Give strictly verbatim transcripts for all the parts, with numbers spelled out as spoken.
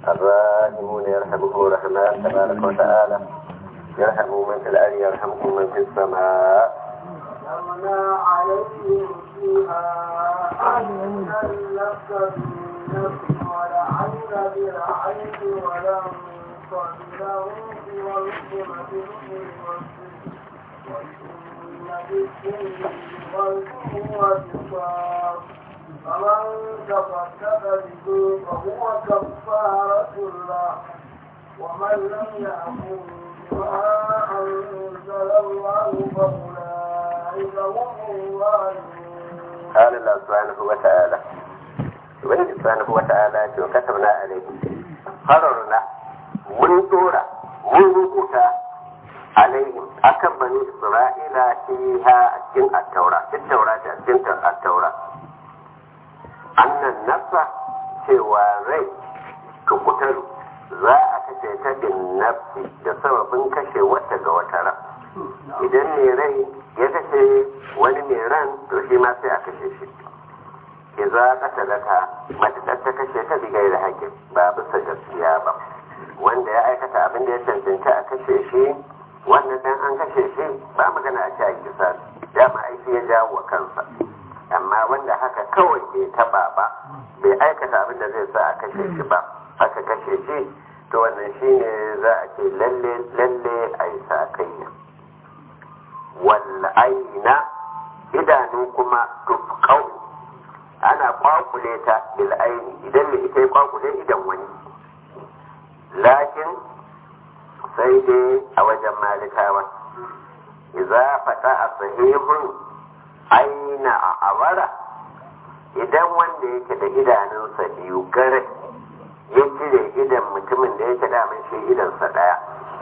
الراحمون يرحمهم الرحمن تبارك وتعالى يرحم من في الأرض يرحمكم من في السماء. وَمَا عَلَيْهِمْ فِيهَا أَنَّ النَّفْسَ بِالنَّفْسِ وَالْعَيْنَ بِالْعَيْنِ وَالْأَنفَ بِالْأَنفِ وَالْأُذُنَ بِالْأُذُنِ وَالسِّنَّ بِالسِّنِّ وَالْجُرُوحَ قِصَاصٌ فمن تصدق به فهو كفارة له ومن لم يحكم بما أنزل الله فأولئك هم الظالمون. قال الله سبحانه وتعالى وإن سبحانه وتعالى وكتبنا عليه قررنا من دورة من ربوتا عليهم أكم بني إسرائيل فيها أسكن التوراة التوراة أسكن التوراة annan nafsa cewa rai tukutaru za a kashe ta bin nafsi da sababin kashe wata ga wata ran idan mai rai ya kashe wani mai ran to shi ma sai a kashe shi ke za a katalata matuƙar ta kashe ta bigai da haƙƙin ba bisa gaskiya ba wanda ya aikata abin da ya cancanci a kashe shi wannan dan an kashe shi ba magana a ci a kisa dama aiki ya jawo wa kansa amma wanda haka kawai bai taba ba bai aikata abin da zai sa a kashe shi ba aka kashe shi to wannan shine za a ce lalle lalle a yi sakayya wal aina idanu kuma tufqau ana kwakule ta bil aini idan mai ita ya kwakule idan wani lakin sai dai a wajen malikawa idza fata sahihun aina a awara idan wanda yake da idanunsa biyu gare ya cire idan mutumin da yake daman shi idansa daya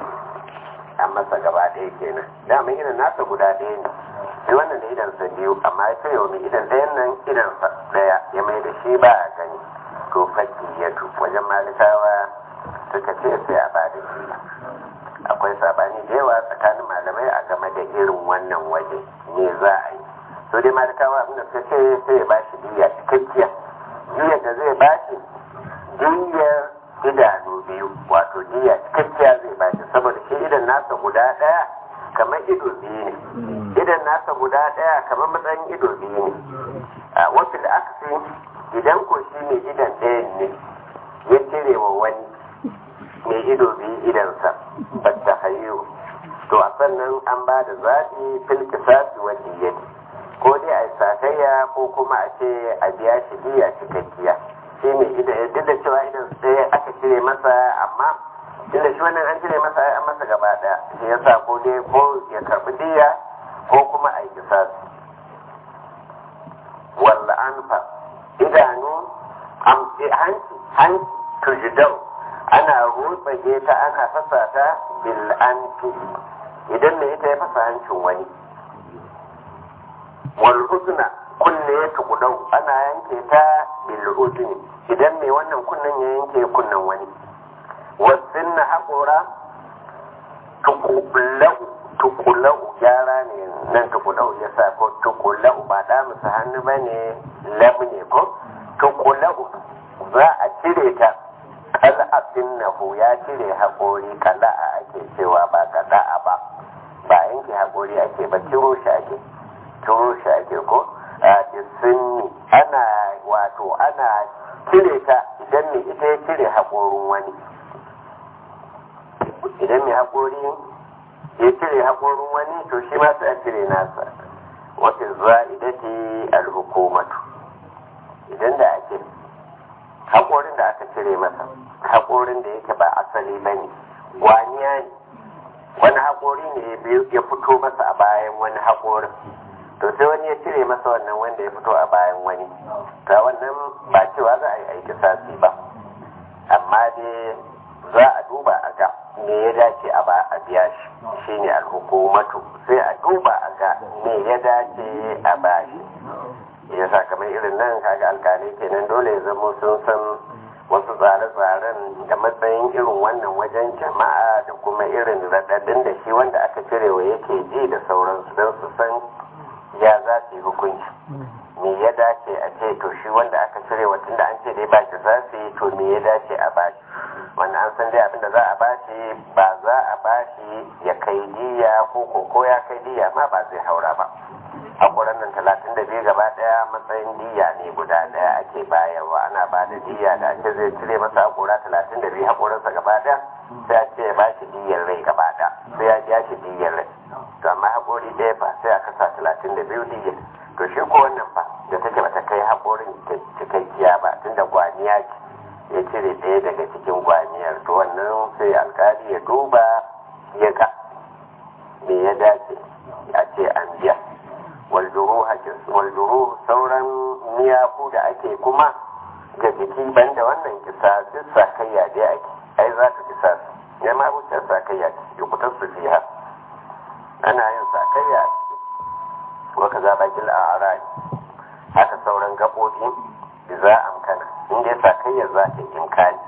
an masa gaba ɗaya kenan daman idan nasa guda ɗaya ne sai wannan da idansa biyu amma ya sai wani idan ɗayan nan idansa daya ya mai da shi ba a gani to fakki ya tu wajen malikawa suka ce sai a ba da shi akwai sabani da yawa tsakanin malamai a game da irin wannan waje ne za a yi so dai malikawa abinda suka ce sai ya bashi diya cikakkiya diya da zai bashi diyar idanu biyu wato diya cikakkiya zai bashi saboda shi idan nasa guda daya kamar ido biyu ne idan nasa guda daya kamar matsayin ido biyu ne a wasu da aka fi idan ko shi ne idan ɗayan ne ya cire wa wani mai ido biyu idansa ba ta hayo to a sannan an ba da zaɓi fil kisasi wa diyyati ko dai a sakayya ko kuma a ce a biya shi diya cikakkiya shi ne idan duk da cewa idan sai aka cire masa amma tun da shi wannan an cire masa an masa gaba daya shi yasa ko dai ko ya karbi diya ko kuma a yi kisasi walla anfa idanu hanci hanci tujidau ana rutsage ta ana fasa ta bil anfi idan ne ita ya fasa hancin wani wal uzna kunne ya tukudau ana yanke ta bil uzni idan mai wannan kunnen ya yanke kunnen wani wasinna haƙora tukulau tukulau gyara ne nan tukulau ya sa ko tukulau ba da musu hannu ba ne lam ne ko tukulau za a cire ta kal'afin nahu ya cire haƙori kala'a ake cewa ba kala'a ba ba yanke haƙori ake ba ciro shi ake turo shi ake ko a sunni ana wato ana cire ta idan mai ita ya cire haƙorin wani idan mai haƙori ya cire haƙorin wani to shi ma sai a cire nasa wata za'idati al-hukumatu idan da ake haƙorin da aka cire masa haƙorin da yake ba asali ba ne gwaniya ne wani haƙori ne ya fito masa a bayan wani haƙorin to sai wani ya cire masa wannan wanda ya fito a bayan wani ta wannan ba cewa za a yi aiki sasi ba amma dai za a duba a ga me ya dace a ba a biya shi shine alhukumatu sai a duba a ga me ya dace a ba shi ya sa kamar irin nan kaga alkalai kenan dole ya zama sun san wasu tsare-tsaren da matsayin irin wannan wajen jama'a da kuma irin raɗaɗin da shi wanda aka cirewa yake ji da sauransu don su san ya za su yi hukunci me ya dace a ce to shi wanda aka cire wa tunda an ce dai ba shi za su yi to me ya dace a ba shi wanda an san dai abinda za a bashi ba za a bashi ya kai diya ko ko ya kai diya ma ba zai haura ba. Haƙoran nan talatin da biyu gaba ɗaya matsayin diya ne guda ɗaya ake bayarwa, ana ba da diya da ake zai cire masa haƙora talatin da biyu haƙoransa gaba ɗaya sai a ce ya ba shi diyar rai gaba ɗaya sai ya biya shi diyar rai. To amma haƙori ɗaya fa sai a kasa talatin da biyu diyar. To shi ko wannan fa da take bata kai haƙorin cikakkiya ba tunda gwaniya ce ya cire ɗaya daga cikin gwaniyar, to wannan sai alƙali ya duba ya ga me ya dace a ce an biya. Waljuru sauran miyaku da ake kuma ga jiki banda wannan kisa duk sakayya dai ake, ai za ka kisa ya ma wuce sakayya ya kutar su fiha ana yin sakayya waka za bakin a'arai haka sauran gaɓoɓi za a amkana inda ya sakayya za ta yi imkani.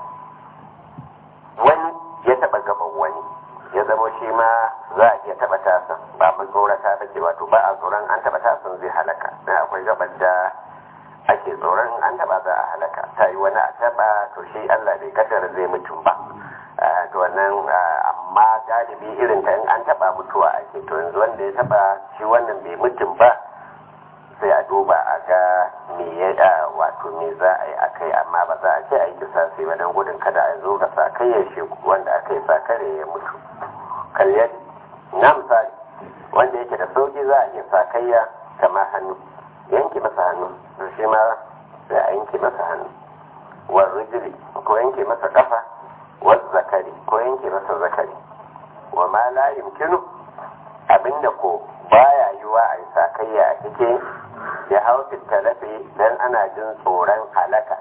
Wani ya taɓa gaban wani ya zama shi ma za a iya taɓa tasa ba mun tsorata ba ce wato ba a tsoron an taɓa tasan zai halaka dan akwai gabar da ake tsoron an taɓa za a halaka ta yi wani a taɓa to shi Allah bai kaddara zai mutum ba to wannan amma galibi irin ta in an taɓa mutuwa ake to yanzu wanda ya taɓa shi wannan bai mutum ba sai a duba a ga me ya da wato me za a yi akai amma ba za a ce a yi kisa sai ba don gudun kada a zo ga sakayyar shi wanda aka yi sakare ya mutu. Kalyar na misali wanda yake da sauki za a iya sakayya kamar hannu yanke masa hannu to shi ma sai a yanke masa hannu wa rijili ko yanke masa kafa wa zakari ko yanke masa zakari wa ma la yumkinu abinda ko baya yiwa a yi sakayya a cikin ya hau talafi dan ana jin tsoron halaka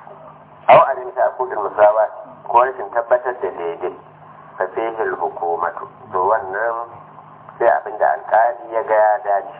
au alim ta kudin musawa ko rashin tabbatar da daidai fa fihil hukumatu to wannan sai abinda alkali ya ga ya dace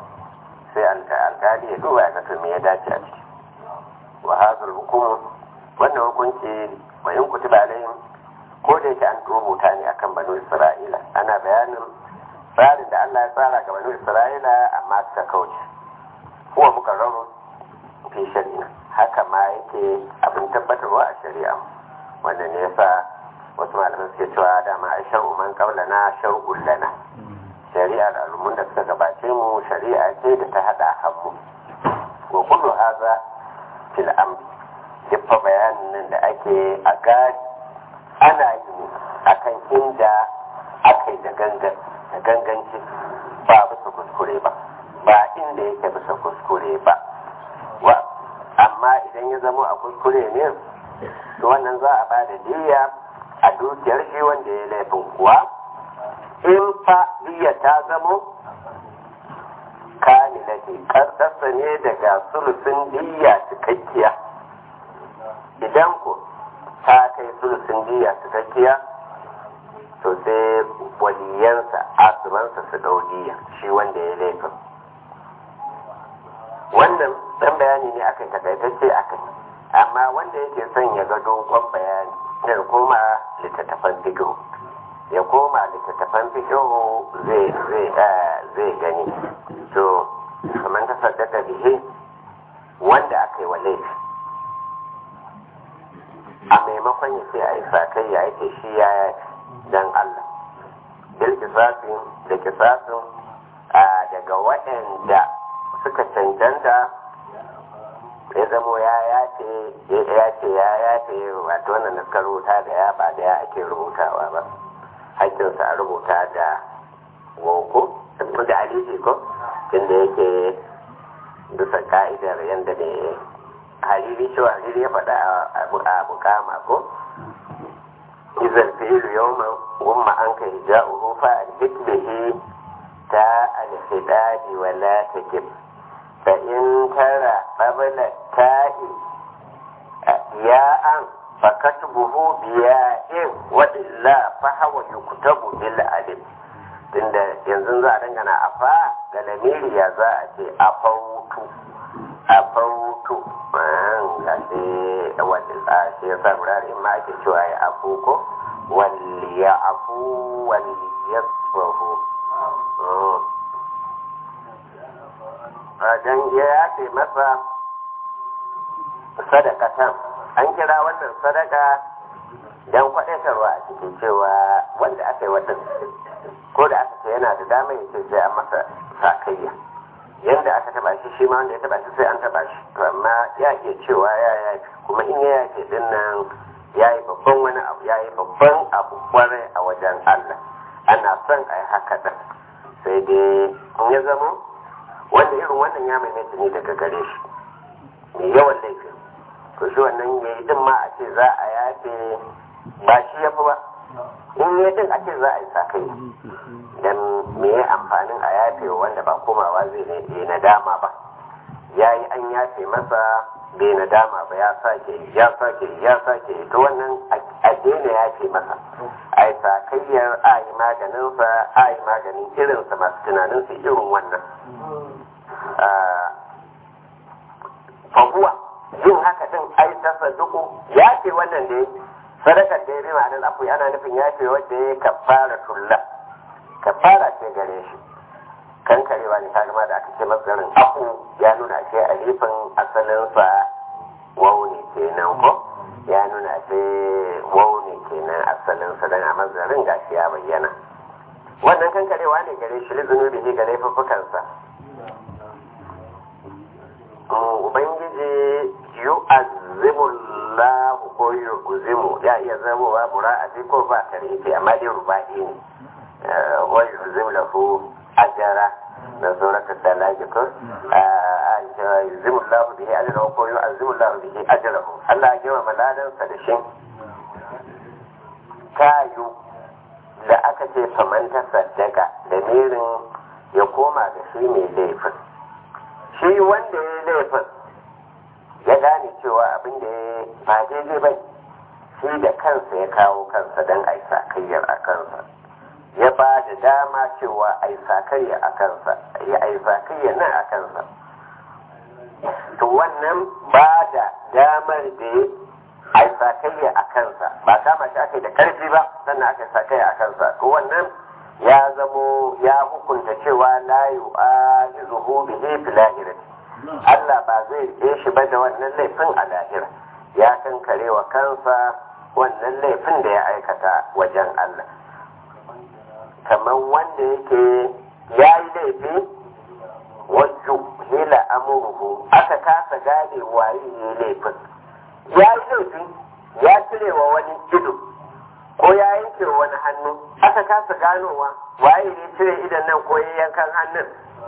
sai alkali ya duba ya ga me ya dace a ciki wa hadhal hukum wannan hukunci bayan kutiba alayhim ko da yake an rubuta ne akan banu isra'ila ana bayanin tsarin da Allah ya tsara ga banu isra'ila amma suka kauce huwa mukarraru fi shari'a haka ma yake abin tabbatarwa a shari'a wanda ne yasa wasu malaman suke cewa dama ai shar'u man qablana shar'un lana shari'ar al'ummun da suka gabace mu shari'a ce da ta hada hannu wa kullu hadha fil amr yafa bayanin da ake a gadi ana yi akan inda aka yi da gangan da ganganci ba bisa kuskure ba ba inda yake bisa kuskure ba wa amma idan ya zama a kuskure ne to wannan za a bada diya a dukiyar shi wanda ya laifin kuwa in fa diya ta zamo kamilati karɗarsa ne daga sulusun diya cikakkiya idan ko ta kai sulusun diya cikakkiya to sai waliyansa asibansa su ɗau diya shi wanda ya laifin. Wannan ɗan bayani ne aka takaitacce aka yi amma wanda yake son ya ga dogon bayani ya koma littattafan fikihu ya koma littattafan fikihu zai zai zai gani to kamar ta saddaka bihe wanda aka yi wa laifi a maimakon ya ce a yi sakai ya yake shi ya dan Allah bil kisasin da kisasin daga waɗanda suka cancanta ya zamo ya yace ya ce ya yace wato wannan da suka rubuta da ya ba da ya ake rubutawa ba hakkinsa a rubuta da woko da alifi ko inda yake bisa ka'idar yadda ne hariri shi hariri ya faɗa a bukama ko izal fi'lu yawma gumma an kai ja'uhu fa al-hikbihi ta al-hidadi wa la takib fa in tara qabla ta'i ya'an fa katbuhu biya'in wa illa fa huwa yuktabu bil alif tunda yanzu za a dangana a fa ga lamiri ya za a ce a fautu a fautu ga shi wanda tsashi ya sa murar in ma ake cewa ya afu ko walli ya afu walli ya tsohu don ya yafe masa sadakatan an kira wannan sadaka dan kwaɗaitarwa a cikin cewa wanda aka yi wata ko da aka ce yana da dama ya ce sai an masa sakayya yanda aka taba shi shi ma wanda ya taba shi sai an taba shi to amma ya iya cewa ya ya kuma in ya yake din nan ya yi babban wani abu ya yi babban abu kwarai a wajen Allah ana son a yi haka da sai dai in ya zama wanda irin wannan ya maimaita ne daga gare shi mai yawan laifin to shi wannan ya yi din ma a ce za a yafe ba shi ya fi ba in ya din a ce za a yi sakai dan me ya amfanin a yafe wanda ba komawa zai ne nadama ba ya yi an yafe masa bai nadama ba ya sake ya sake ya sake to wannan a daina yafe masa a yi sakayyar a yi maganinsa a yi maganin irinsa masu tunanin su irin wannan fahuwa yin haka din ai tasa duku ya ce wannan da sadakar da ya bi ma'anar afu ana nufin ya ce wadda ya kafara tulla kafara ce gare shi kankarewa ne kaga ma da aka ce masarin afu ya nuna ce alifin asalinsa wauni kenan ko ya nuna ce wauni kenan asalinsa dan a mazarin gashi ya bayyana wannan kankarewa ne gare shi lizunubi ne ga laifuffukansa ubangiji yu'azzimullahu ko yu'zimu ya iya zamowa mura'ati ko ba tarihi amma dai ruba'i ne wa yu'zim lahu ajara na suratul talaq ko yu'zimullahu bihi ajrahu ko yu'azzimullahu bihi ajrahu Allah ya gama maladan sa da shin kayu da aka ce faman ta saddaka da mirin ya koma da shi mai laifin shi wanda ya yi laifin ya gane cewa abin da ya ba daidai ba shi da kansa ya kawo kansa don a yi sakayyar a kansa ya ba da dama cewa a yi sakayyar a kansa ya a yi sakayyar nan a kansa to wannan ba da damar da a yi sakayyar a kansa ba kama shi aka yi da karfi ba sannan aka yi sakayyar a kansa to wannan ya zamo ya hukunta cewa la yu'ajizuhu bihi fil lahirati Allah ba zai rike shi ba da wannan laifin a lahira ya kankare wa kansa wannan laifin da ya aikata wajen Allah kamar wanda yake ya yi laifi wajen hila amurhu aka kasa gane waye ya yi laifin ya yi laifi ya cire wa wani ido ko ya yanke wani hannu aka kasa ganowa waye ne cire idan nan ko ya yankan hannun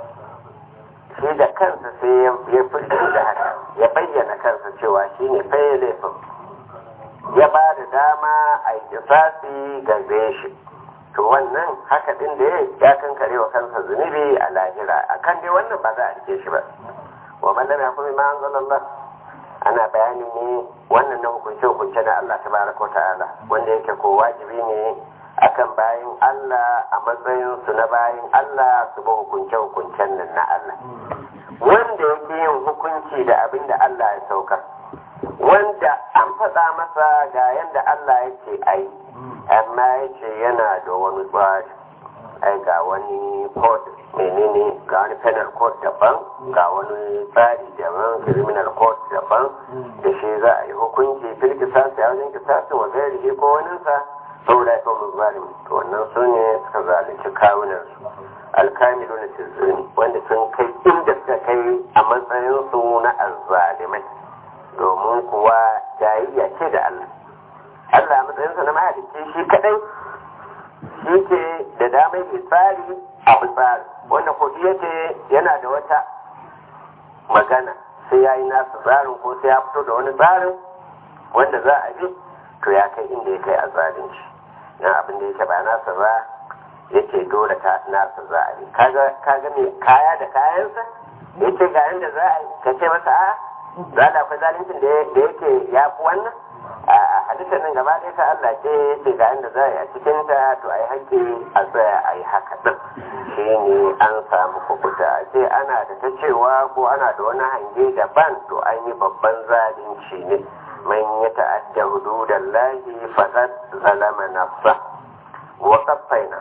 shi da kansa sai ya fito da haka ya bayyana kansa cewa shi ne faye laifin ya ba da dama a yi kisasi gare shi to wannan haka din da ya kankare wa kansa zunubi a lahira akan dai wannan ba za a rike shi ba wa man lam yahkum ma anzalallah ana bayani ne wannan na hukunce hukunce na Allah tabaraka wa ta'ala wanda yake ko wajibi ne akan bayin Allah a matsayin su na bayin Allah su ba hukunce hukuncen nan na Allah wanda yake yin hukunci da abin da Allah ya saukar wanda an faɗa masa ga yanda Allah yake ai amma yace yana da wani tsari ai ga wani code menene ga wani penal code daban ga wani tsari daban criminal code daban da shi za a yi hukunci fil kisasi a wajen kisasin wa gairihi ko waninsa saboda ya kawo zalim to wannan su ne suka zalunci kawunansu alkamilu na tizuni wanda sun kai inda suka kai a matsayin su na azzalimai domin kuwa jayayya ce da Allah Allah a matsayinsa na mahalicci shi kadai shi ke da damar ke tsari abu tsari wanda kodi yake yana da wata magana sai ya yi nasa tsarin ko sai ya fito da wani tsarin wanda za a bi to ya kai inda ya kai a zalunci na abin da yake ba nasa ba yake dole ta nasa za a yi kaga mai kaya da kayansa yake ga yanda za a yi ka ce masa a za da akwai zaluncin da yake ya fi wannan a hadisin nan gaba ɗaya ta Allah ce yake ga yanda za a yi a cikin ta to a yi haƙƙi a tsaya a yi haka ɗin shi ne an samu kukuta ce ana da ta cewa ko ana da wani hange daban to an yi babban zalunci ne man ya ta'adda hududallahi faqad zalama nafsa wa qaffayna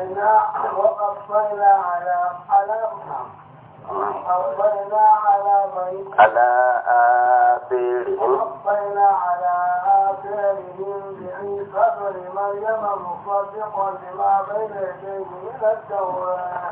وقفينا على على وقفينا على من ala asirihim وقفينا على آثارهم بعيسى ابن مريم مصدقا لما بين يديه من التوراة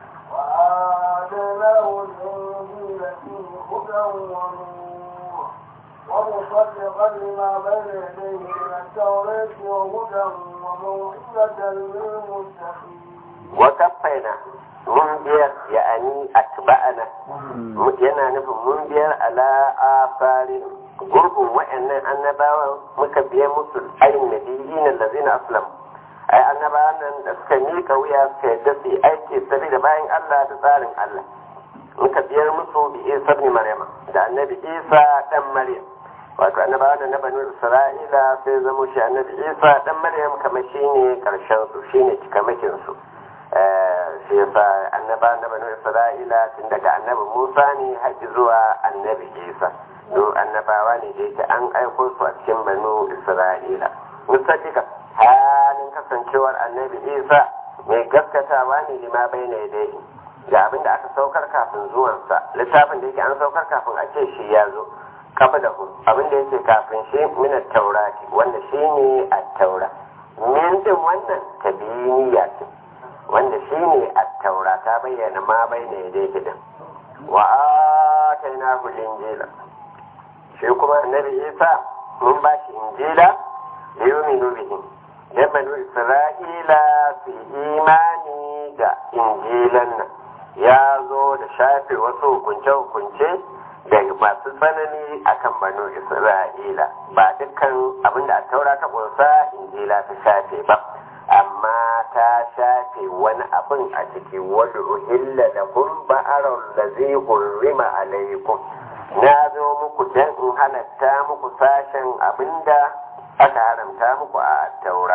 وآتيناه الإنجيل فيه هدى ونور ومصدقا لما بين يديه من التوراة وهدى وموعظة للمتقين. وكفينا mun biyar ya'ani atba'ana yana nufin mun biyar ala asarin gurbin wa'annan annabawan muka biya musu ayin nabiyyin allazina aslam ai annabawan nan da suka mika wuya suka yadda su aiki saboda bayan Allah da tsarin Allah muka biyar musu bi Isa ibn Maryam da annabi Isa dan Maryam wato annabawan na banu Isra'ila sai zamo shi annabi Isa dan Maryam kamar shine karshen su shine cikamakin su shi yasa annaba na banu Isra'ila tun daga annabi Musa ne haƙi zuwa annabi Isa do annabawa ne da yake an aiko su a cikin banu Isra'ila musaddiqa halin kasancewar annabi Isa mai gaskatawa ne lima baina yadayhi ga abin da aka saukar kafin zuwansa littafin da yake an saukar kafin a ce shi ya zo kafa da hu abin da yake kafin shi min at-taurati wanda shine at-taura min din wannan tabiniya ce wanda shi ne a taura ta bayyana ma bai ne dai gidan wa ataina hu injila shi kuma annabi Isa mun ba shi injila da yuminu bihi da banu Isra'ila su imani da injilan nan ya zo da shafe wasu hukunce-hukunce da masu tsanani akan banu Isra'ila ba dukkan abinda a taura ta kunsa injila ta shafe ba amma ta shafe wani abin a ciki wani uhilla da kun ba'arar da zai hurrima alaikum na zo muku don in halatta muku sashen abinda aka haramta muku a taura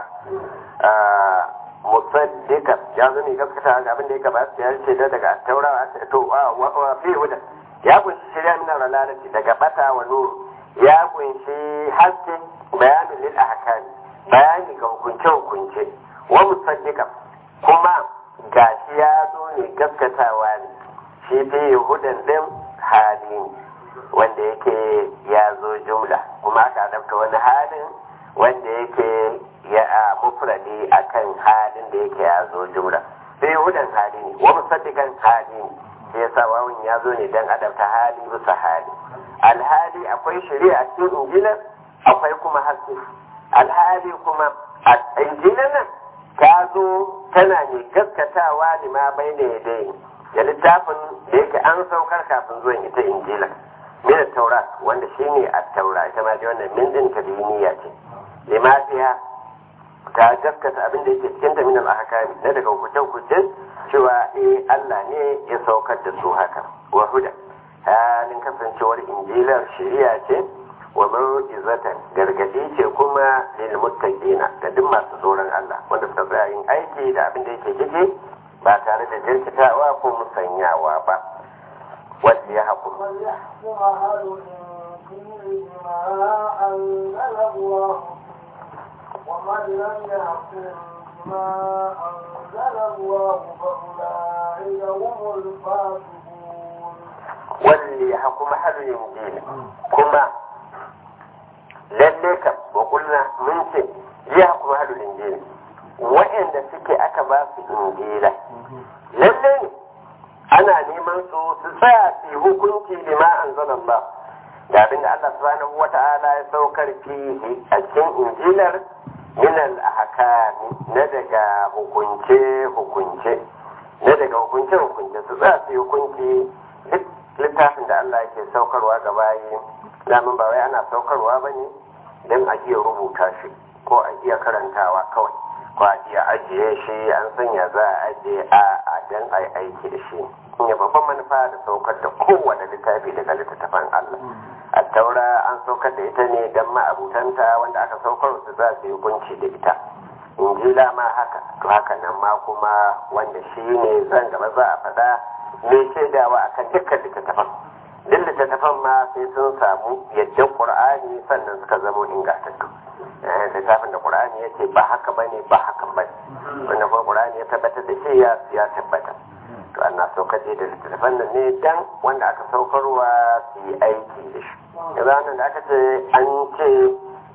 musaddika ya zo ne gaskata ga abinda ya gaba su yarce da daga taura to wa fi huda ya kunshi shirya min ralalati daga bata wa nuru ya kunshi haske bayanin lil ahkami bayani ga hukunce hukunce wa musaddiqa kuma gashi ya zo ne gaskatawa ne shi fi yahudan din hali wanda yake ya zo jumla kuma aka adabta wani halin wanda yake ya a mufradi akan halin da yake ya zo jumla fi yahudan hali ne wa musaddiqan hali ne sai yasa wawun ya zo ne dan adabta hali bisa hali alhali akwai shari'a cikin injilan akwai kuma haske alhali kuma a injilan nan ta zo tana ne gaskatawa ne ma bai da yadda da littafin da yake an saukar kafin zuwan ita injila min taura wanda shine a taura ita ma ji wannan min din tabiniya ce limatiya ta gaskata abin da yake cikin ta min al-ahkami na daga hukuncin cewa eh Allah ne ya saukar da su haka wa huda halin kasancewar injilar shari'a ce wa mau'izatan gargadi ce kuma lil muttaqina ga duk masu tsoron Allah wanda suka tsaya yin aiki da abin da yake cike ba tare da jirkitawa ko musanyawa ba wanda ya haƙu ومن لم يحكم بما أنزل الله فأولئك هم الفاسقون واللي يحكم حل الإنجيل كما lalle ka wa kulna mun ce ya kuma hadu injili wa'anda suke aka ba su injila lalle ne ana neman su su tsaya su hukunci lima anzalallah da abin da Allah subhanahu wata'ala ya saukar fihi a cikin injilar min al-ahkami na daga hukunce hukunce na daga hukunce hukunce su tsaya su hukunci duk littafin da Allah yake saukarwa ga bayi damin ba wai ana saukarwa ba ne don a iya rubuta shi ko a iya karantawa kawai ko a iya ajiye shi an sanya za a ajiye a a don a yi aiki da shi ne babban manufa da saukar da kowane littafi daga littattafan Allah a taura an saukar da ita ne don ma'abutanta wanda aka saukar su za su yi hukunci da ita injila ma haka to haka nan ma kuma wanda shi ne zan gaba za a faɗa mai shaidawa akan dukkan littattafan duk littattafan ma sai sun samu yadda ƙur'ani sannan suka zama ingantattu littafin da ƙur'ani ya ce ba haka ba ne ba hakan ba ne wanda kuma ƙur'ani ya tabbatar da shi ya ya tabbata to ana saukar da littattafan nan ne dan wanda aka saukarwa su yi aiki da shi yanzu nan da aka ce an ce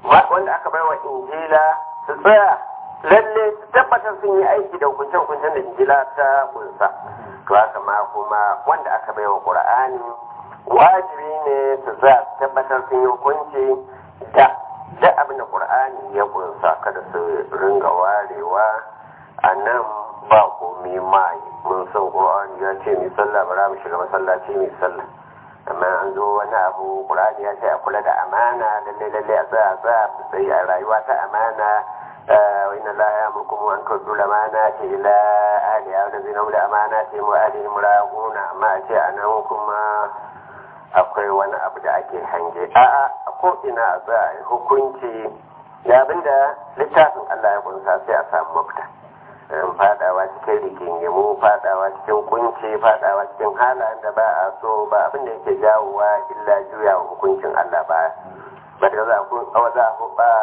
wanda aka bai wa injila su tsaya lalle su tabbatar sun yi aiki da hukunce-hukuncen da injila ta kunsa to haka ma kuma wanda aka bai wa qur'ani wajibi ne su tsaya su tabbatar sun yi hukunci da da abin da qur'ani ya kunsa kada su ringa warewa a nan ba komi mai mun san qur'ani ya ce mai sallah bara mu shiga masallaci mai sallah amma an zo wani abu qur'ani ya ce a kula da amana lalle lalle a tsaya tsaya sai a rayuwa ta amana wa inna la ya'murukum an tuddu al-amanati ila ahliha wa tazinu bi amanatihim wa ahlihim ra'una amma a ce anan kuma akwai wani abu da ake hange a'a a ko ina a tsaya hukunci da abinda littafin Allah ya kunsa sai a samu mafita fadawa cikin rigingimu fadawa cikin kunci fadawa cikin halayen da ba a so ba abin da yake jawowa illa juya wa hukuncin Allah ba ba da za a za a ba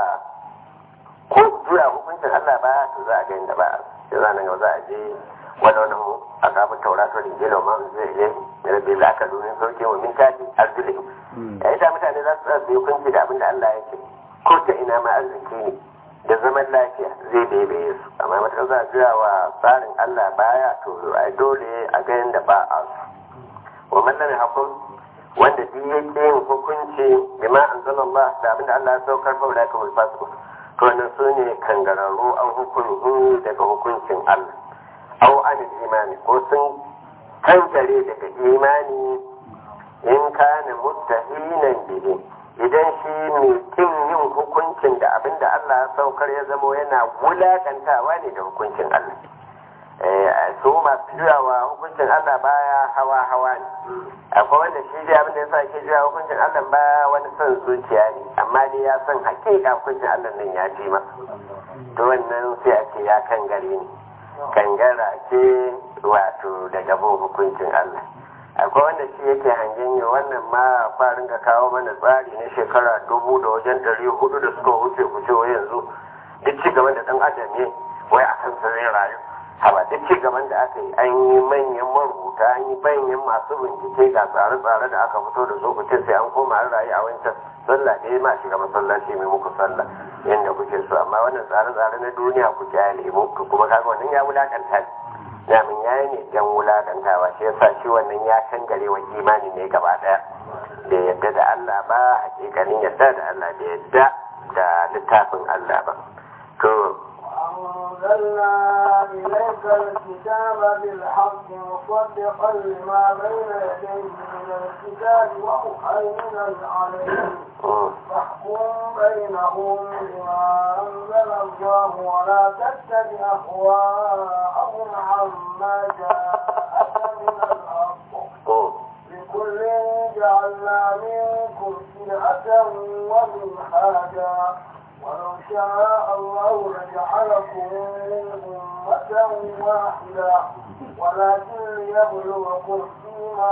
ko juya hukuncin Allah ba to za a ga inda ba sai ranar yau za a je wani wani mu a kafin taurato da gelo ma zai yi da rabbi za ka domin sauke wa min kaji arziki ya yi da mutane za su tsaya su yi hukunci da abin da Allah ya ce ko ta ina ma arziki ne da zaman lafiya zai bebe su amma matuƙar za a juya wa tsarin Allah baya to ai dole a ga yadda ba a su wa mallami hakun wanda duk yake yin hukunci bima anzalallah da abinda Allah ya saukar fa ulaka wal fasiq to wannan sune kangararru an hukunci daga hukuncin Allah aw an imani ko sun kankare daga imani in kana muttahinan bihi idan shi mai kin yin hukuncin da abin da Allah ya saukar ya zamo yana wulakantawa ne da hukuncin Allah su masu juyawa hukuncin Allah baya hawa hawa ne akwai wanda shi dai abin da ya sa ke juya hukuncin Allah baya wani son zuciya ne amma dai ya san hakika hukuncin Allah nan ya fi ma to wannan sai a ce ya kangare ne kangara ce wato daga bin hukuncin Allah akwai wanda shi yake hangen yi wannan ma farin ka kawo mana tsari na shekara dubu da wajen ɗari hudu da suka wuce kuce wa yanzu duk ci gaban da ɗan adam ne wai a kan zai rayu haba duk ci gaban da aka yi an yi manyan marubuta an yi manyan masu bincike ga tsare-tsare da aka fito da su kuce sai an koma an rayu a wancan sallah ɗaya ma shiga masallaci mai muku sallah yadda kuke so amma wannan tsare-tsare na duniya ku kyale muku kuma kaga wannan ya wulakanta damin ya yi ne jan wulakantawa shi yasa shi wannan ya kangare wa imani ne gaba daya da yadda da Allah ba hakikanin yadda da Allah da yadda da littafin Allah ba to أنزلنا إليك الكتاب بالحق مصدقا لما بين يديه من الكتاب ومهيمنا عليه فاحكم بينهم بما أنزل الله ولا تتبع أهواءهم عما جاءك من الحق لكل جعلنا منكم شرعة ومنهاجا ولو شاء الله لجعلكم أمة واحدة ولكن ليبلوكم فيما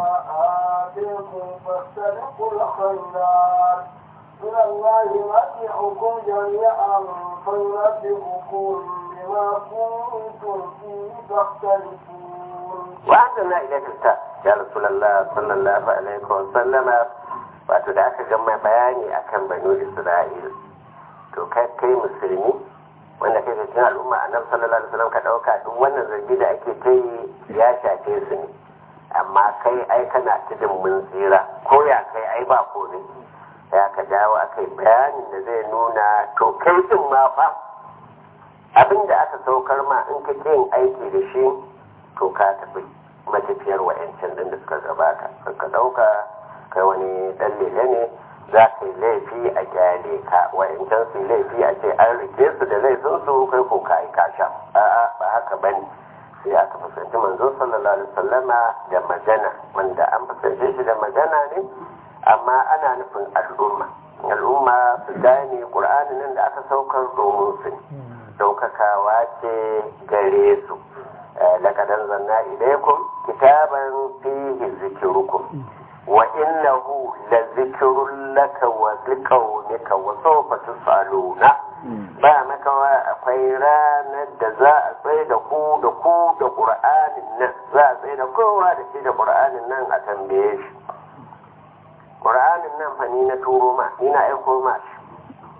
آتيكم فاستبقوا الخيرات إلى الله مرجعكم جميعا فينبئكم بما كنتم فيه تختلفون. وأنزلنا إليك الكتاب يا رسول الله صلى الله عليه وسلم wato da aka gama bayani akan banu Isra'il to kai kai musulmi wanda kai cikin al'umma annabi sallallahu alaihi wasallam ka dauka duk wannan zargi da ake kai ya shafe su ne amma kai ai kana tudun mun tsira ko ya kai ai ba komai ya ka dawo akai bayanin da zai nuna to kai din ma fa abinda aka saukar ma in ka yin aiki da shi to ka tafi matafiyar wa'ancan din da suka gabata ka dauka kai wani dan lele ne za ka yi laifi a gyale ka wa'incan su laifi a ce an rike su da laifin su kai ko ka yi kasha a'a ba haka bane sai aka fuskanci manzo sallallahu alaihi wasallama da magana wanda an fuskance shi da magana ne amma ana nufin al'umma al'umma su gane qur'ani nan da aka saukar domin su daukakawa ce gare su laqad anzalna ilaykum kitaban fihi zikrukum وإنه لذكر لك ولقومك وسوف تسألون ba maka akwai ranar da za a tsaye da ku da ku da ƙur'anin nan za a tsaye da kowa da shi da ƙur'anin nan a tambaye shi ƙur'anin nan fa ni na turo ma ni na aiko ma shi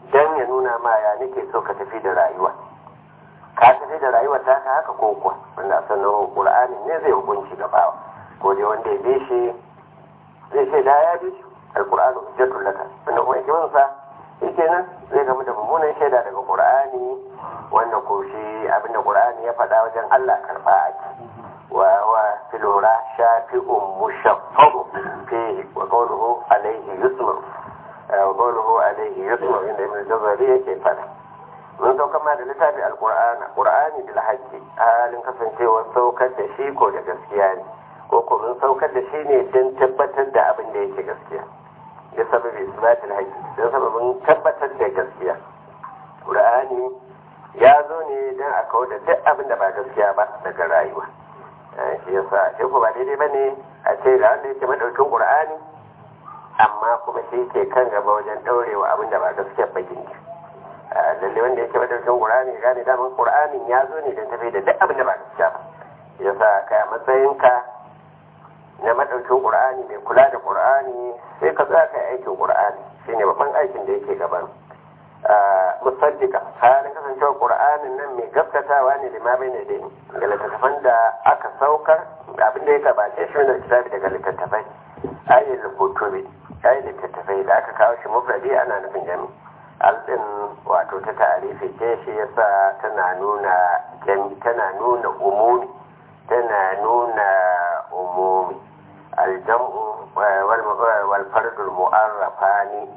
dan ya nuna ma ya nake so ka tafi da rayuwa ka tafi da rayuwa ta ka haka ko kuwa wanda sannan qur'ani ne zai hukunci ga bawa ko dai wanda ya bi shi zai ce da ya bi shi alqur'anu hujjatul laka wanda kuma yake wansa yake nan zai gamu da mummunan shaida daga qur'ani wanda ko shi abinda qur'ani ya faɗa wajen Allah karba ake wa wa filura shafi'un mushaffa'u fi wa qawluhu alayhi yusma wa qawluhu alayhi yusma inda ibn jazari yake faɗa mun saukar ma da littafi alqur'ana qur'ani bil haqqi halin kasancewar saukar da shi ko da gaskiya ne ko ko mun saukar da shi ne don tabbatar da abin da yake gaskiya da sababi isbatul haqqi don sababin tabbatar da gaskiya qur'ani ya zo ne don a kawo da duk abin da ba gaskiya ba daga rayuwa shi yasa shi ko ba daidai bane a ce ga wanda yake madaukin qur'ani amma kuma shi ke kan gaba wajen daurewa abin da ba gaskiya ba gindi lalle wanda yake madaukin qur'ani gane daman qur'anin ya zo ne don tafi da duk abin da ba gaskiya ba yasa kai a matsayinka na madaukin qur'ani mai kula da qur'ani sai ka tsaya kai aikin qur'ani shine babban aikin da yake gaban musaddika halin kasancewar qur'anin nan mai gaskatawa ne da ma bai ne da ga littattafan da aka saukar abin da ya gabace shi ne kitabi daga littattafai ayyul kutubi ayyul littattafai da aka kawo shi mufradi ana nufin jami aldin wato ta ta'arifi ce shi yasa tana nuna tana nuna umumi tana nuna umumi aljam'u wal fardul mu'arrafani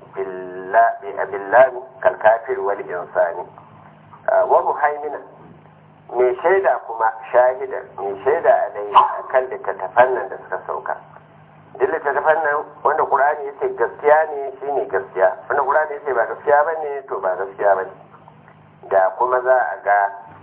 billahi kal kafir wal insani wa muhaimina mai shaida kuma shahida mai shaida alai akan littattafan nan da suka sauka duk littattafan nan wanda qur'ani yace gaskiya ne shine gaskiya wanda qur'ani yace ba gaskiya bane to ba gaskiya bane da kuma za a ga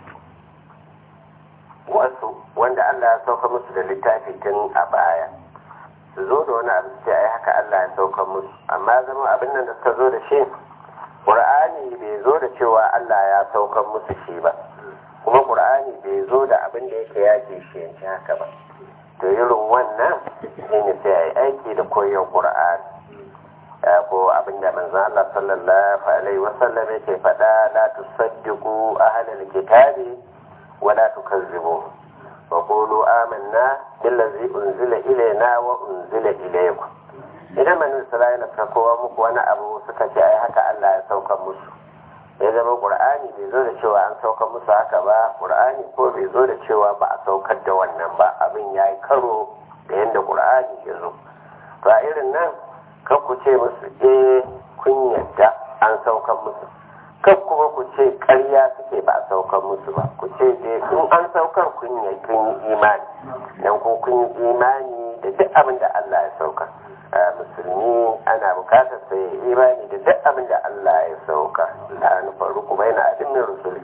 wasu wanda Allah ya sauka musu da littafi tun a baya su zo da wani abu sai ai haka Allah ya sauka musu amma zama abin nan da suka zo da shi Qur'ani bai zo da cewa Allah ya sauka musu shi ba kuma Qur'ani bai zo da abin da yake yake shi yanci haka ba to irin wannan shine sai ai aiki da koyon Qur'ani ko abin da manzon Allah sallallahu alaihi wasallam yake faɗa la tusaddiqu ahlal kitabi ولا تكذبوه وقولوا آمنا بالذي أنزل إلينا وأنزل إليكم idan manu isra'ila suka kowa muku wani abu suka ce ai haka Allah ya sauka musu ya zama qur'ani bai zo da cewa an sauka musu haka ba qur'ani ko bai zo da cewa ba a saukar da wannan ba abin yayi karo da yanda qur'ani ya zo to a irin nan kan ku ce musu eh kun yadda an saukar musu kan kuma ku ce ƙarya suke ba a saukar musu ba ku ce dai in an saukar kun yi kun yi imani dan ko kun yi imani da duk abin da Allah ya saukar musulmi ana bukatar sai imani da duk abin da Allah ya saukar la nufaru kuma yana adin min rusuli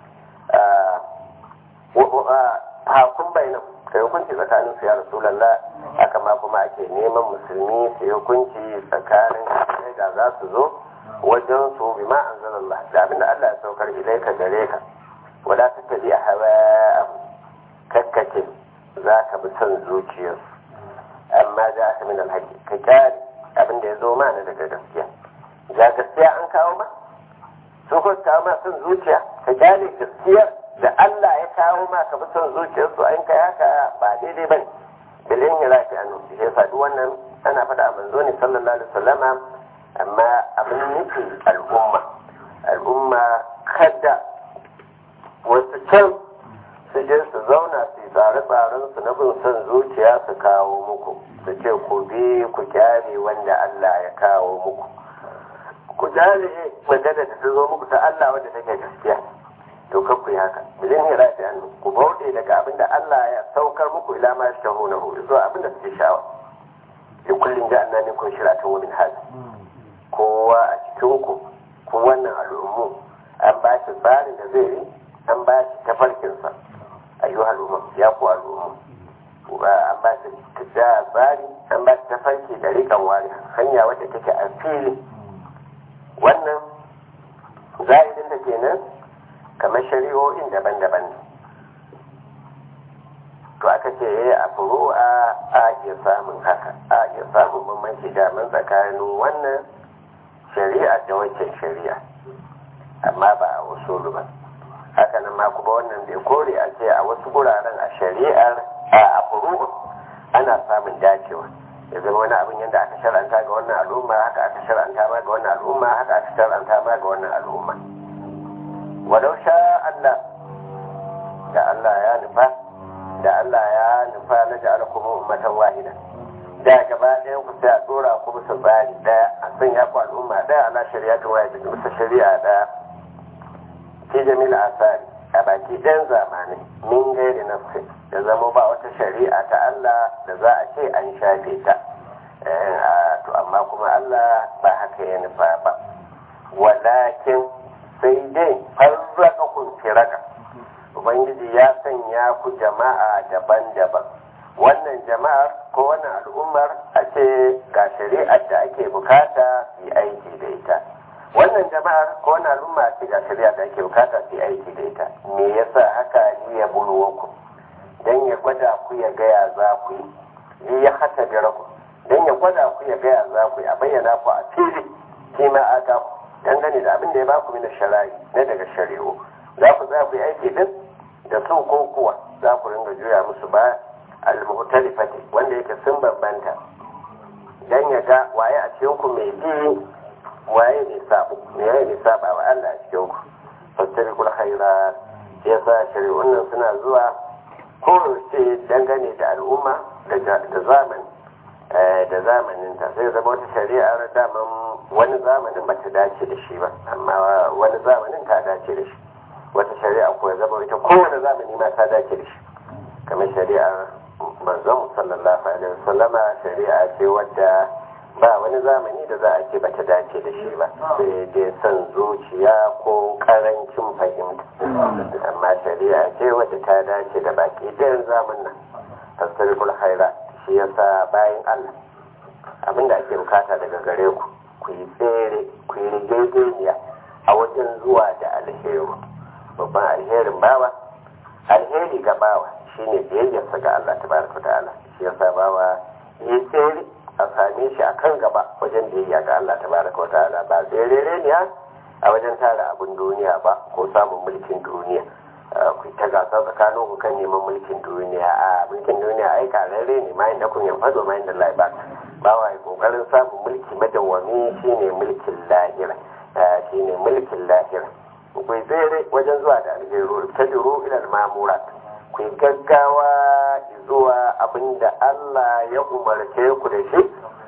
hakun bayanan kai hukunci tsakanin su ya rasulullah haka ma kuma ake neman musulmi su hukunci tsakanin da za su zo wajen su bi ma anzalallah da abinda Allah ya saukar ilaika gare ka wala tattabi hawa kakkace za ka bi son zuciyarsu amma za ka min alhaqi ka kyale abinda ya zo ma na daga gaskiya ga gaskiya an kawo ma sun ko kawo ma son zuciya ka kyale gaskiyar da Allah ya kawo ma ka bi son zuciyarsu an kai haka ba daidai bane bilin ya rafi annu shi yasa duk wannan ana faɗa a manzo ne sallallahu alaihi wasallama amma abin nufi al'umma al'umma kada wasu can su je su zauna su yi tsare-tsaren su na bin son zuciya su kawo muku su ce ku bi ku kyale wanda Allah ya kawo muku ku kyale magana da ta zo muku ta Allah wanda take gaskiya to kan ku yi haka bilin hira ta hannu ku bauɗe daga abin da Allah ya saukar muku ila ma shi ta hona hu zuwa abin da suke sha'awa da kullum da annabi kun shiratun wa min hali kowa a cikinku ko wannan al'ummu an ba shi tsarin da zai yi an ba shi tafarkinsa a yi al'umma ya ku al'ummu an ba shi tsari an ba shi tafarki da rikan wari hanya wadda take a fili wannan za'idin da kenan kamar shari'o'in daban-daban ne to aka ce ya yi a furu'a a iya samun haka a iya samun bambanci daman tsakanin wannan shari'a da wancan shari'a amma ba a usulu ba. Haka nan ma kuma wannan bai kore a ce a wasu guraren a shari'ar a furu'u ana samun dacewa, ya zama wani abin yadda aka shar'anta ga wannan al'umma haka aka shar'anta ma ga wannan al'umma haka aka shar'anta ma ga wannan al'umma. Walau sha Allah, da Allah ya nufa da Allah ya nufa na ja'ala kuma ummatan wahida, da gaba ɗayan ku sai a tsora ku bisa tsari ɗaya, a sanya ku al'umma ɗaya ala shari'atu wahida bisa shari'a ɗaya fi jamil asari a baki ɗayan zamani min gairi nafsi, da zama ba wata shari'a ta Allah da za a ce an shafe ta. To amma kuma Allah ba haka ya nufa ba, walakin sai dai farraka kun firaka, Ubangiji ya sanya ku jama'a daban-daban. Wannan jama'ar ko wannan al'ummar a ce ga shari'ar da ake bukata su yi aiki da ita, wannan jama'ar ko wannan al'umma ce ga shari'ar da ake bukata su yi aiki da ita. Me yasa haka ya bulwa ku, dan ya gwada ku ya gaya za ku yi, ya hata bira ku dan ya gwada ku ya gaya za ku yi, a bayyana ku a fili shi ma aka ku dangane da abin da ya baku mina shari'i na daga shari'u. Za ku za ku yi aiki din da su ko kuwa za ku ringa juya musu ba al-muhtalifati wanda yake sun bambanta, dan ya ga waye a cikin ku mai bi waye ne sabo me yayi ne saba wa Allah a cikin ku. fastabiqul khairat, yasa shari'un nan suna zuwa ko ce dangane da al'umma da zamani da zamanin ta, sai zama wata shari'ar daman wani zamanin ba ta dace da shi ba amma wani zamanin ta dace da shi, wata shari'a ko ya zama ita kowane zamani ma ta dace da shi, kamar shari'ar manzon sallallahu alaihi wasallama shari'a ce wadda ba wani zamani da za a ce ba ta dace da shi ba, sai dai son zuciya ko karancin fahimta, amma shari'a ce wadda ta dace da baki ɗayan zamanin. Tasirikul haira, shi yasa bayan Allah abinda ake bukata daga gare ku ku yi tsere ku yi rigegeniya a wajen zuwa da alheri. Babban alherin bawa, alheri ga bawa shine biyayyarsa ga Allah tabaraka ta'ala, shi yasa bawa yi tsere a same shi a kan gaba wajen biyayya ga Allah tabaraka ta'ala, ba tsere ne a wajen tara abin duniya ba ko samun mulkin duniya. Ku ta gasa tsakanin ku kan neman mulkin duniya, a mulkin duniya ai kararre ne ma inda kun yanfado ma inda Allah ba ba wai kokarin samun mulki madawwami shine mulkin lahira, shine mulkin lahira. Ku tsere wajen zuwa da alheri, tadiru ila al-mamurat, ku gaggawa zuwa abinda Allah ya umarce ku da shi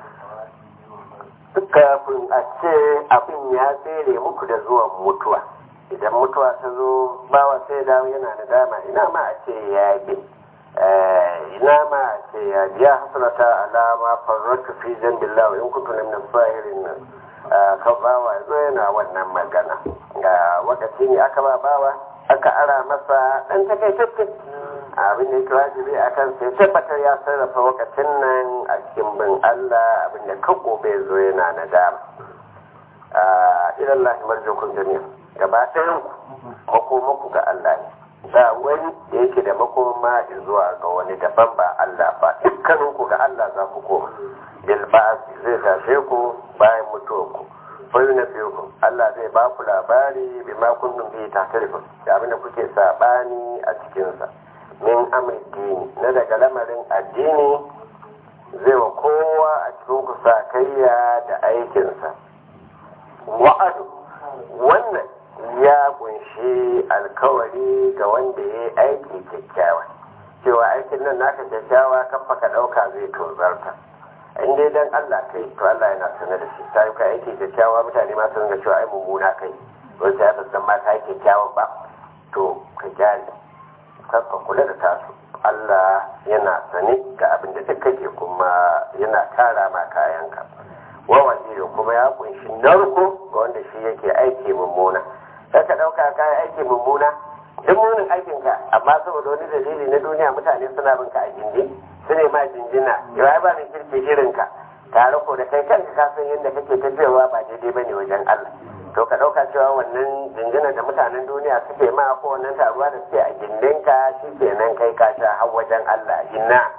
kafin a ce abin ya tsere muku da zuwan mutuwa. Idan mutuwa ta zo bawa sai dawo yana da dama, ina ma a ce ya bi ina ma a ce ya biya hasrata alama farratu fi jambillah wa in kuntu min as-sahirin. Kan bawa zo yana wannan magana ga wakati ne aka ba bawa aka ara masa dan takaitacce abin da yake wajibi a kan sai tabbatar ya sarrafa wakacin nan a cikin bin Allah, abin da kan gobe zo yana nadama. Ilallahi marjukum jami'a, gaba ɗayan makomanku ga Allah ne, ba wani da yake da makoma zuwa ga wani daban ba Allah ba, dukkaninku ga Allah za ku koma. Bil ba'asi zai tashe ku bayan mutuwarku, fayu na fiye ku Allah zai ba ku labari bi ma kuntum bi tahtalifun, da abin da kuke sabani a cikinsa. Min amri dini, na daga lamarin addini zai wa kowa a cikin ku sakayya da aikinsa. Wa'adu wannan ya kunshi alkawari ga wanda ya yi aiki kyakkyawa, cewa aikin nan naka kyakkyawa kafa ka ɗauka zai tozarta. In dai dan Allah kai to Allah yana sanar da shi, ta yi ka aiki kyakkyawa mutane ma sun ga cewa ai mummuna kai, wanda ya san ma ka yi kyakkyawan ba, to ka gyara ka kula da tasu. Allah yana sane ga abin da duk kake kuma yana tara ma kayanka. Wawan iyo kuma ya kunshi narko ga wanda shi yake aiki mummuna. Sai ka ɗauka kayan aiki mummuna, duk munin aikinka, amma saboda wani dalili na duniya mutane suna bin ka a gindi, su ne ma jinjina, yau ai ba mai kirki irinka, tare ko da kai kanka ka san yadda kake tafiyarwa ba daidai bane wajen Allah. To ka ɗauka cewa wannan jinjina da mutanen duniya suke ma ko wannan taruwa da suke a gindinka shi kenan kai ka sha har wajen Allah inna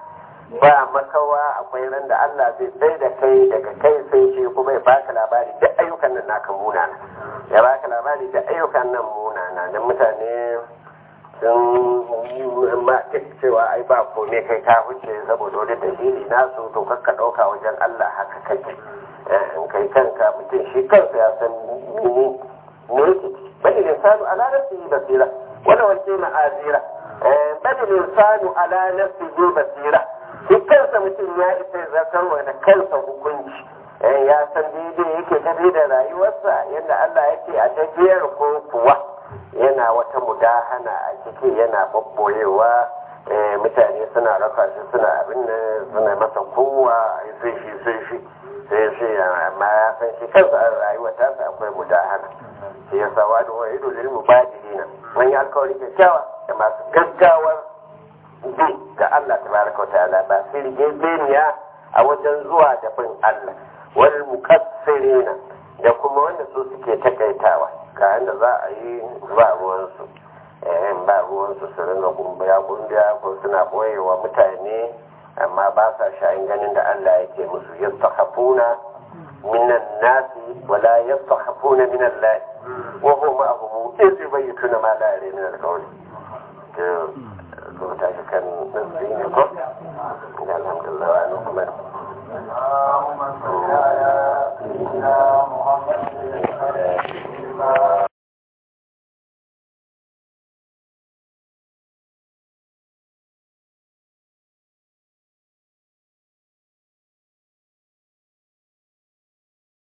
ba makawa akwai ran da Allah zai tsaye da kai daga kai sai shi kuma ya baka labari da ayyukan nan naka munana ya baka labari da ayyukan nan munana dan mutane sun ma cewa ai ba kome kai ka huce saboda wani dalili nasu to kakka ɗauka wajen Allah haka kake in kai kanka mutum shi kansa ya san mene ne yake bani linsanu ala nafsihi basira wala wace ma'azira bani linsanu ala nafsihi basira shi kansa mutum ya isa zartar wa da kansa hukunci ya san daidai yake tafi da rayuwarsa yadda Allah yake a tafiyar ko kuwa yana wata mudahana a ciki yana babboyewa mutane suna raka shi suna abin da suna masa kowa sai shi sai shi sai shi amma ya san shi kansa a rayuwa ta sa akwai mudahana shi ya sawa da wani ido lil mubadilina wani alkawari kyakkyawa da masu gaggawar bi ga Allah tabaraka wa ta'ala ba sai rigejeniya a wajen zuwa da bin Allah wal muqassirina da kuma wanda su suke takaitawa kayan da za a yi ba ruwansu ba ruwansu su ringa gumbaya gumbiya ko suna boyewa mutane amma ba sa sha'in ganin da Allah yake musu yastakhafuna minan nasi wala yastakhafuna min Allah wa huwa ma'ahum idh yubayyituna ma la yara min al-qawl to ta kan nan ne ko alhamdulillah wa